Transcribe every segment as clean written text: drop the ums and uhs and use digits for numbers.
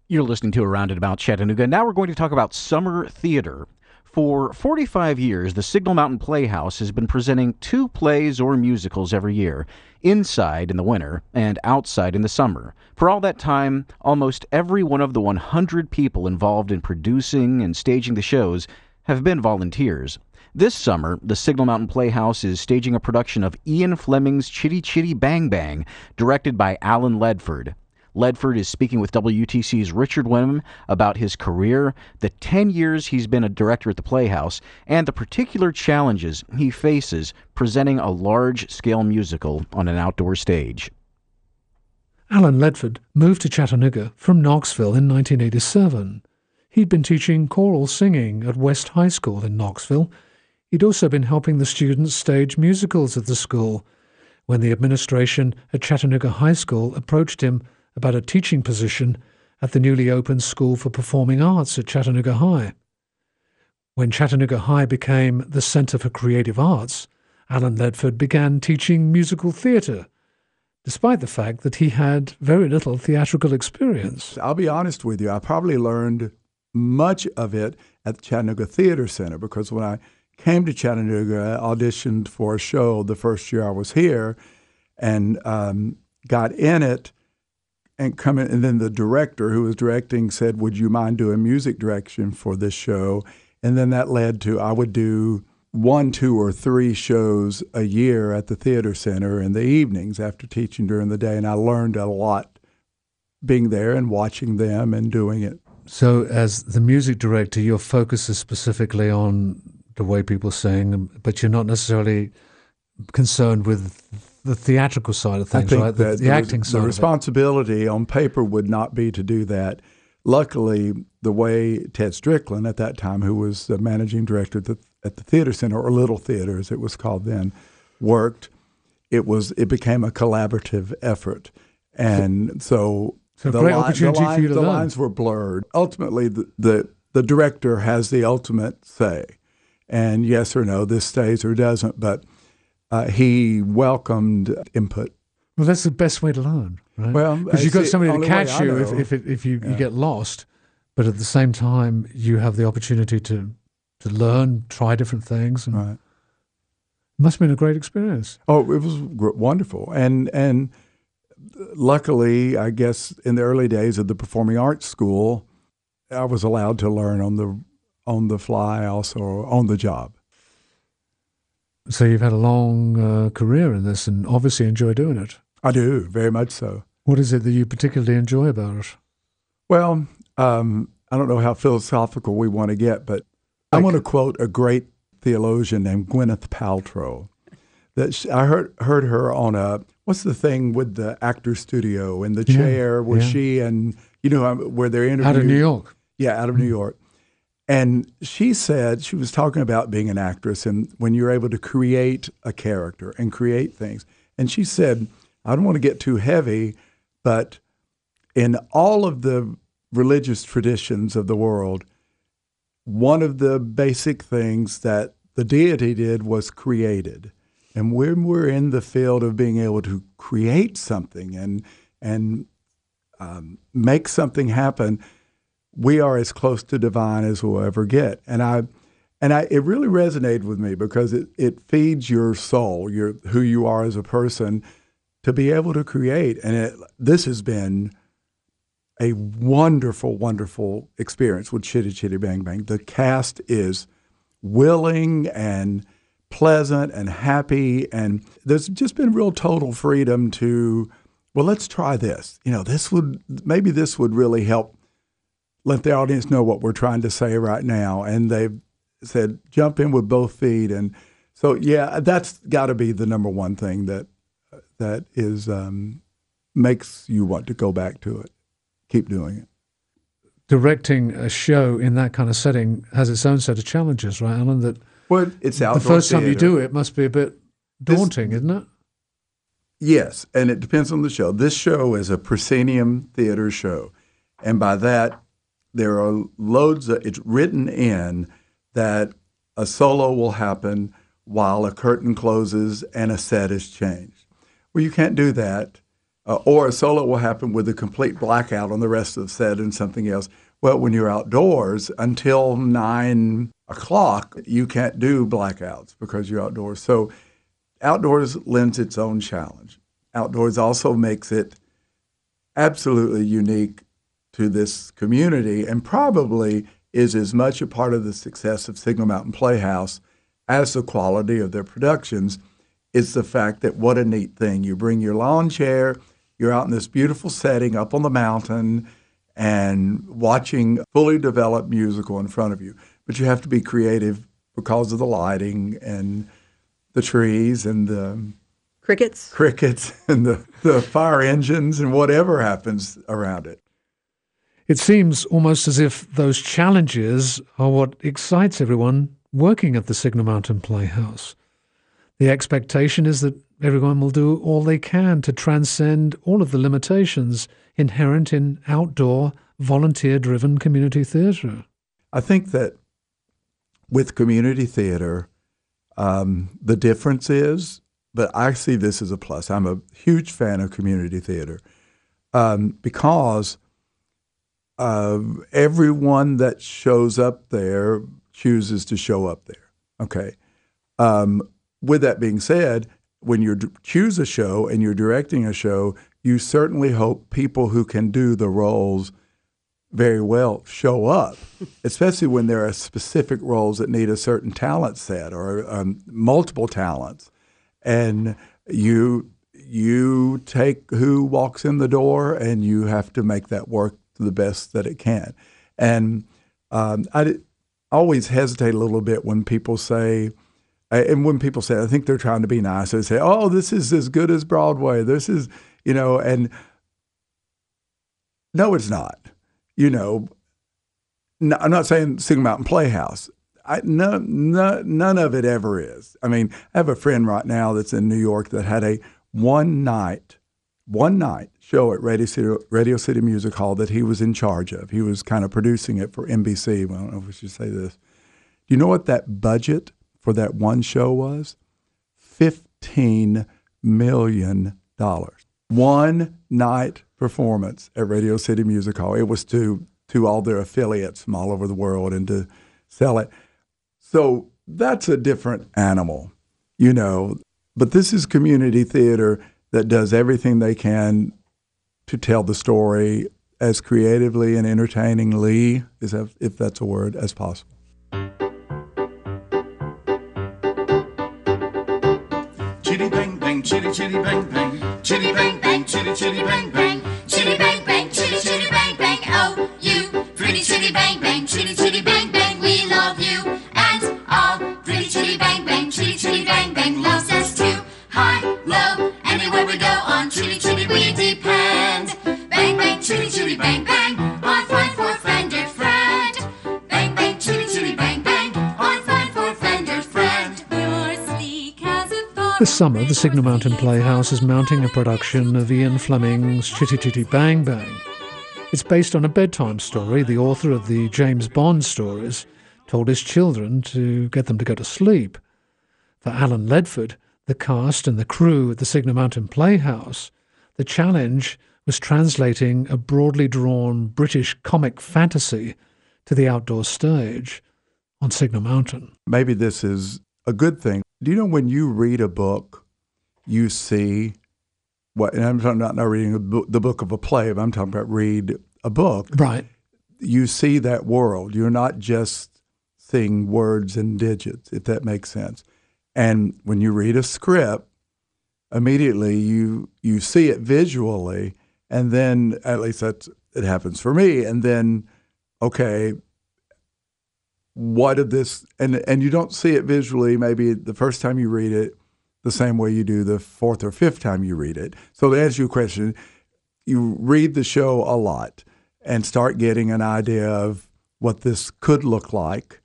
You're listening to Around and About Chattanooga. Now we're going to talk about summer theater. For 45 years, the Signal Mountain Playhouse has been presenting 2 plays or musicals every year, inside in the winter and outside in the summer. For all that time, almost every one of the 100 people involved in producing and staging the shows have been volunteers. This summer, the Signal Mountain Playhouse is staging a production of Ian Fleming's Chitty Chitty Bang Bang, directed by Alan Ledford. Ledford is speaking with WTC's Richard Wenham about his career, the 10 years he's been a director at the Playhouse, and the particular challenges he faces presenting a large-scale musical on an outdoor stage. Alan Ledford moved to Chattanooga from Knoxville in 1987. He'd been teaching choral singing at West High School in Knoxville. He'd also been helping the students stage musicals at the school. When the administration at Chattanooga High School approached him about a teaching position at the newly opened School for Performing Arts at Chattanooga High. When Chattanooga High became the Center for Creative Arts, Alan Ledford began teaching musical theater, despite the fact that he had very little theatrical experience. I'll be honest with you, I probably learned much of it at the Chattanooga Theater Center, because when I came to Chattanooga, I auditioned for a show the first year I was here and got in it. And then the director who was directing said, "Would you mind doing music direction for this show?" And then that led to I would do 1, 2, or 3 shows a year at the theater center in the evenings after teaching during the day. And I learned a lot being there and watching them and doing it. So as the music director, your focus is specifically on the way people sing, but you're not necessarily concerned with the theatrical side of things, right? The acting side. The responsibility on paper would not be to do that. Luckily, the way Ted Strickland at that time, who was the managing director at the theater center, or Little Theater as it was called then, worked, it became a collaborative effort. And so a great opportunity for you to learn. The lines were blurred. Ultimately, the director has the ultimate say. And yes or no, this stays or doesn't, but he welcomed input. Well, that's the best way to learn, right? Well, because you've got somebody to catch you if you get lost, but at the same time, you have the opportunity to learn, try different things. And right. It must have been a great experience. Oh, it was wonderful. And luckily, I guess, in the early days of the Performing Arts School, I was allowed to learn on the fly, also on the job. So you've had a long career in this and obviously enjoy doing it. I do, very much so. What is it that you particularly enjoy about it? Well, I don't know how philosophical we want to get, but I want to quote a great theologian named Gwyneth Paltrow. I heard her on what's the thing with the actor's studio in the chair where she and, where they're interviewed. Out of New York. Yeah, out of New York. And she said, she was talking about being an actress and when you're able to create a character and create things. And she said, I don't want to get too heavy, but in all of the religious traditions of the world, one of the basic things that the deity did was created. And when we're in the field of being able to create something and make something happen, we are as close to divine as we'll ever get. And it really resonated with me because it feeds your soul, who you are as a person, to be able to create. And this has been a wonderful, wonderful experience with Chitty Chitty Bang Bang. The cast is willing and pleasant and happy, and there's just been real total freedom to, well, let's try this. This would really help let the audience know what we're trying to say right now. And they've said, jump in with both feet. And so, yeah, that's got to be the number one thing that is makes you want to go back to it, keep doing it. Directing a show in that kind of setting has its own set of challenges, right, Alan? Well, it's outdoor the first theater. time you do it must be a bit daunting, isn't it? Yes, and it depends on the show. This show is a proscenium theater show. And by that, there are it's written in that a solo will happen while a curtain closes and a set is changed. Well, you can't do that or a solo will happen with a complete blackout on the rest of the set and something else. Well, when you're outdoors, until 9 o'clock, you can't do blackouts because you're outdoors. So outdoors lends its own challenge. Outdoors also makes it absolutely unique to this community and probably is as much a part of the success of Signal Mountain Playhouse as the quality of their productions. Is the fact that what a neat thing. You bring your lawn chair, you're out in this beautiful setting up on the mountain and watching fully developed musical in front of you. But you have to be creative because of the lighting and the trees and the crickets and the fire engines and whatever happens around it. It seems almost as if those challenges are what excites everyone working at the Signal Mountain Playhouse. The expectation is that everyone will do all they can to transcend all of the limitations inherent in outdoor, volunteer-driven community theatre. I think that with community theatre, the difference is, but I see this as a plus. I'm a huge fan of community theatre because everyone that shows up there chooses to show up there. Okay. With that being said, when you choose a show and you're directing a show, you certainly hope people who can do the roles very well show up, especially when there are specific roles that need a certain talent set or multiple talents. And you take who walks in the door and you have to make that work to the best that it can. And I always hesitate a little bit when people say, I think they're trying to be nice. They say, oh, this is as good as Broadway. This is, and no, it's not. I'm not saying Signal Mountain Playhouse. None of it ever is. I mean, I have a friend right now that's in New York that had a one night show at Radio City Music Hall that he was in charge of. He was kind of producing it for NBC. Well, I don't know if we should say this. Do you know what that budget for that one show was? $15 million. One night performance at Radio City Music Hall. It was to all their affiliates from all over the world and to sell it. So that's a different animal, But this is community theater that does everything they can to tell the story as creatively and entertainingly, if that's a word, as possible. Chitty bang bang, chitty chitty bang bang, chitty bang bang, chitty chitty bang bang, chitty bang bang, chitty chitty bang bang. Oh, you pretty chitty bang bang, chitty chitty bang bang. We love you and all pretty chitty bang bang, chitty chitty bang bang loves us too. High, low, anywhere we go on chitty chitty we depend. Bang bang, chitty chitty bang bang, on fine for fender friend. Bang bang, chitty chitty bang bang, on fine for fender friend. You're sleek as a thought. This summer, the Signal Mountain Playhouse is mounting a production of Ian Fleming's Chitty Chitty Bang Bang. It's based on a bedtime story the author of the James Bond stories told his children to get them to go to sleep. For Alan Ledford, the cast and the crew at the Signal Mountain Playhouse, the challenge was translating a broadly drawn British comic fantasy to the outdoor stage on Signal Mountain. Maybe this is a good thing. Do you know when you read a book, you see what, and I'm not reading the book of a play, but I'm talking about read a book. Right. You see that world. You're not just seeing words and digits, if that makes sense. And when you read a script, immediately you see it visually, and then, at least it happens for me, and then, okay, what did this, and you don't see it visually maybe the first time you read it the same way you do the fourth or fifth time you read it. So to answer your question, you read the show a lot and start getting an idea of what this could look like,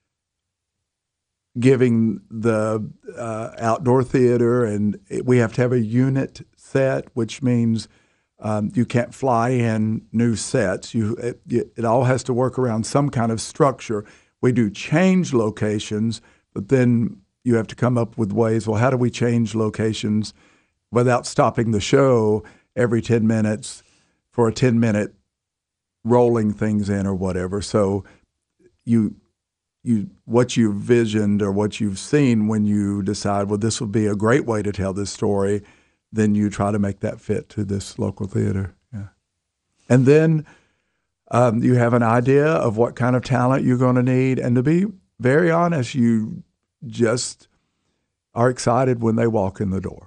giving the outdoor theater, and we have to have a unit set, which means you can't fly in new sets. It all has to work around some kind of structure. We do change locations, but then you have to come up with ways, well, how do we change locations without stopping the show every 10 minutes for a 10-minute rolling things in or whatever. So you what you've visioned or what you've seen when you decide, well, this would be a great way to tell this story, then you try to make that fit to this local theater. Yeah. And then you have an idea of what kind of talent you're going to need. And to be very honest, you just are excited when they walk in the door.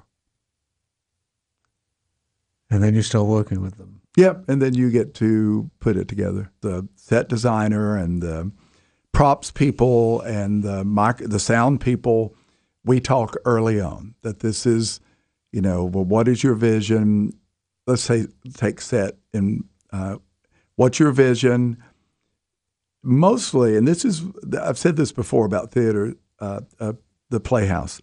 And then you start working with them. Yep, and then you get to put it together. The set designer and the props people and the sound people, we talk early on that this is, well, what is your vision? Let's say take set and what's your vision? Mostly, and I've said this before about theater, the Playhouse.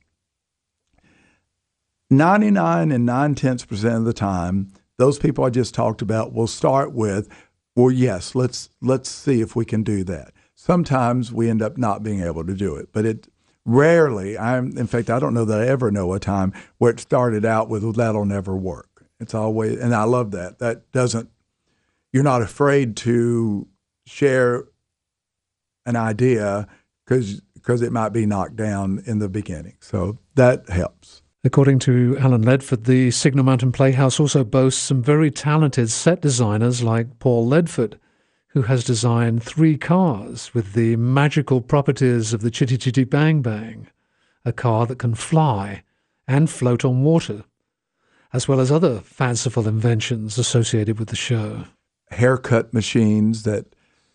99 and 9/10% of the time, those people I just talked about will start with, well, yes, let's see if we can do that. Sometimes we end up not being able to do it, but it rarely, in fact, I don't know that I ever know a time where it started out with, well, that'll never work. It's always, and I love that. You're not afraid to share an idea because it might be knocked down in the beginning. So that helps. According to Alan Ledford, the Signal Mountain Playhouse also boasts some very talented set designers like Paul Ledford, who has designed 3 cars with the magical properties of the Chitty Chitty Bang Bang, a car that can fly and float on water, as well as other fanciful inventions associated with the show. Haircut machines that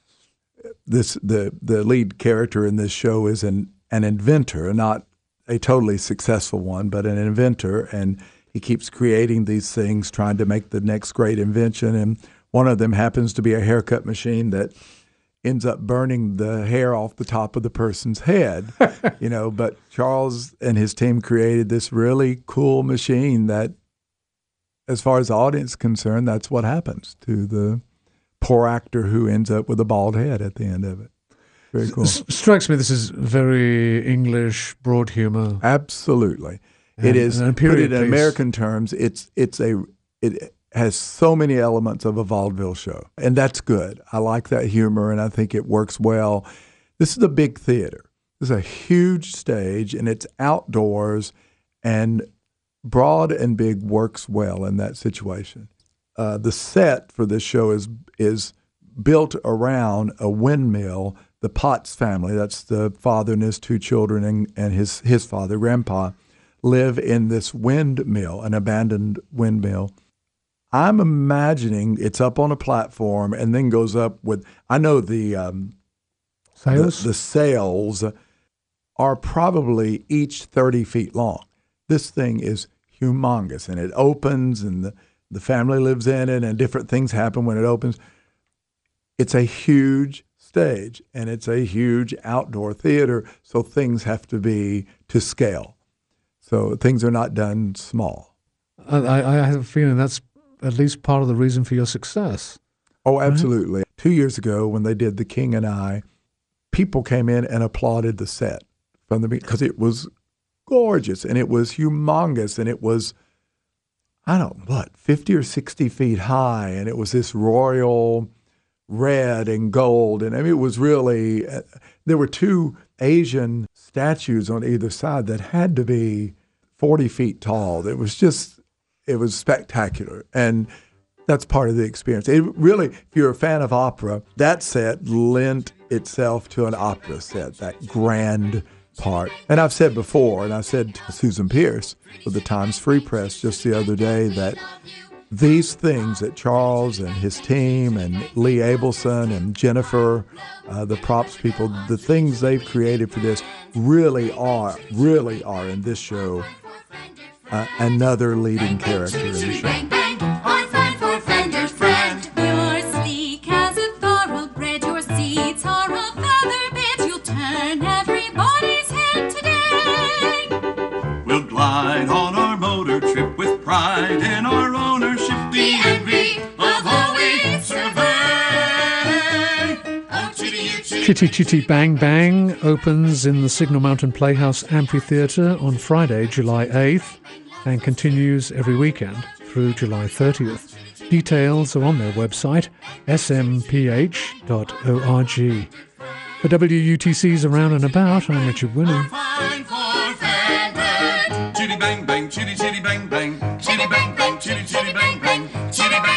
the lead character in this show is an inventor, not a totally successful one, but an inventor, and he keeps creating these things, trying to make the next great invention. And one of them happens to be a haircut machine that ends up burning the hair off the top of the person's head. But Charles and his team created this really cool machine that, as far as the audience is concerned, that's what happens to the poor actor who ends up with a bald head at the end of it. Very cool. Strikes me this is very English, broad humor. Absolutely. It is. Put it in American terms, it has so many elements of a vaudeville show, and that's good. I like that humor, and I think it works well. This is a big theater. This is a huge stage, and it's outdoors, and broad and big works well in that situation. The set for this show is built around a windmill. The Potts family, that's the father and his 2 children and his father, Grandpa, live in this windmill, an abandoned windmill. I'm imagining it's up on a platform and then goes up with, I know the sails? The sails are probably each 30 feet long. This thing is humongous, and it opens, and the family lives in it, and different things happen when it opens. It's a huge stage, and it's a huge outdoor theater, so things have to be to scale. So things are not done small. I have a feeling that's at least part of the reason for your success. Oh, absolutely. Right? 2 years ago, when they did The King and I, people came in and applauded the set from the because it was gorgeous, and it was humongous, and it was, 50 or 60 feet high, and it was this royal red and gold. And I mean, it was really, there were 2 Asian statues on either side that had to be 40 feet tall. It was spectacular. And that's part of the experience. It really, if you're a fan of opera, that set lent itself to an opera set, that grand part. And I've said before, and I said to Susan Pierce of the Times Free Press just the other day, that these things that Charles and his team and Lee Abelson and Jennifer, the props people, the things they've created for this really are in this show another leading character in the show. Bang, bang, on fun for Fender's friend. You're sleek as a thoroughbred. Your seats are a feather bed. You'll turn everybody's head today. We'll glide on our motor trip with pride in our ownership. The envy of all we survey. Oh, Chitty Chitty Bang Bang opens in the Signal Mountain Playhouse Amphitheatre on Friday, July 8th, and continues every weekend through July 30th. Details are on their website, smph.org. For WUTC's Around and About, I'm Richard Winning. Fine for Fairburn. Chitty bang bang, chitty chitty bang bang, chitty bang bang, chitty chitty bang bang, chitty bang.